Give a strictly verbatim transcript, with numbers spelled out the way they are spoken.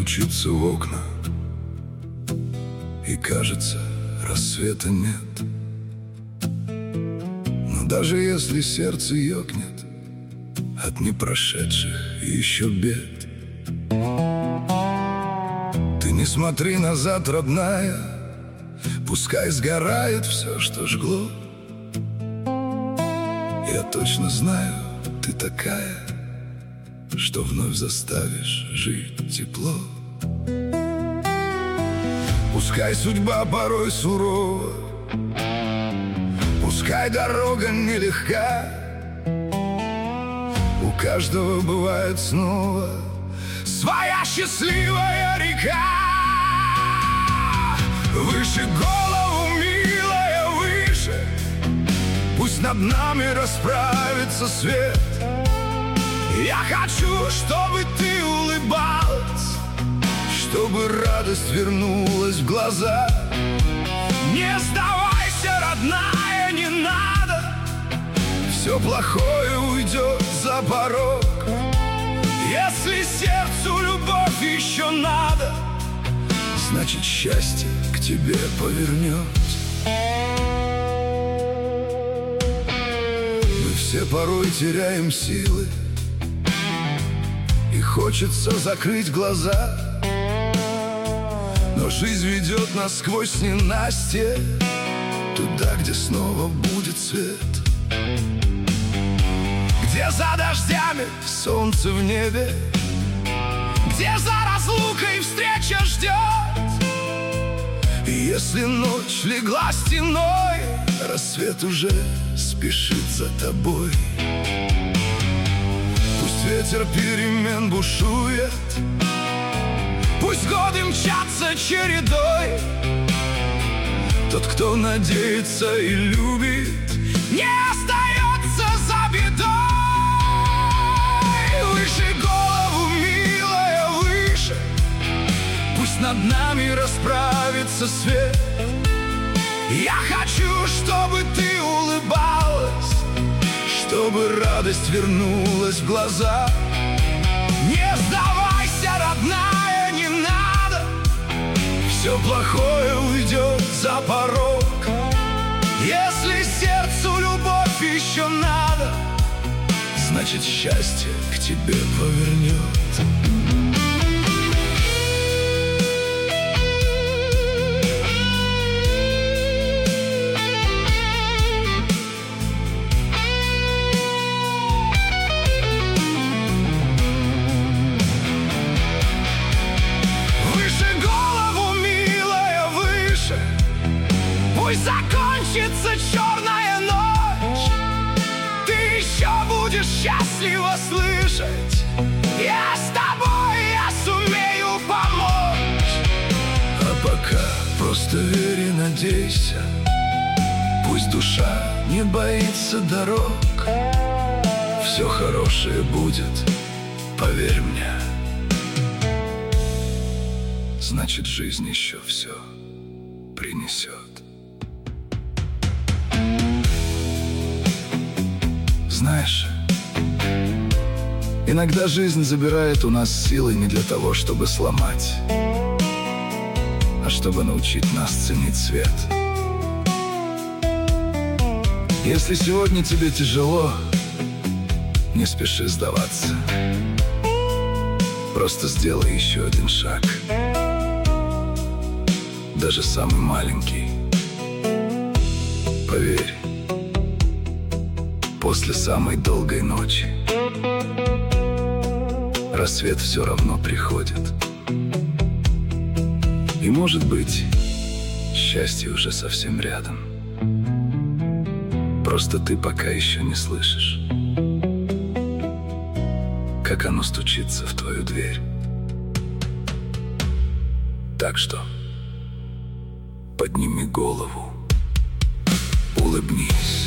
стучится в окна, и кажется, рассвета нет. Но даже если сердце ёкнет от непрошедших еще бед, ты не смотри назад, родная, пускай сгорает все, что жгло. Я точно знаю, ты такая, что вновь заставишь жить тепло. Пускай судьба порой сурова, пускай дорога нелегка, у каждого бывает снова своя счастливая река. Выше голову, милая, выше, пусть над нами расправится свет. Я хочу, чтобы ты улыбалась, чтобы радость вернулась в глаза. Не сдавайся, родная, не надо, все плохое уйдет за порог. Если сердцу любовь еще надо, значит, счастье к тебе повернется. Мы все порой теряем силы, и хочется закрыть глаза, но жизнь ведет нас сквозь ненастье, туда, где снова будет свет, где за дождями солнце в небе, где за разлукой встреча ждет. И если ночь легла стеной, рассвет уже спешит за тобой. Пусть ветер перемен бушует, пусть годы мчатся чередой, тот, кто надеется и любит, не остается за бедой. Выше голову, милая, выше, пусть над нами расправится свет. Я хочу, чтобы ты улыбалась, чтобы радость вернулась в глаза. Не сдавайся, родная, не надо, все плохое уйдет за порог. Если сердцу любовь еще надо, значит, счастье к тебе повернет. Пусть закончится черная ночь, ты еще будешь счастливо слышать: я с тобой, я сумею помочь. А пока просто верь и надейся, пусть душа не боится дорог, все хорошее будет, поверь мне. Значит, жизнь еще все принесет. Знаешь, иногда жизнь забирает у нас силы не для того, чтобы сломать, а чтобы научить нас ценить свет. Если сегодня тебе тяжело, не спеши сдаваться. Просто сделай еще один шаг, даже самый маленький. Поверь, после самой долгой ночи рассвет все равно приходит. И, может быть, счастье уже совсем рядом. Просто ты пока еще не слышишь, как оно стучится в твою дверь. Так что подними голову, улыбнись.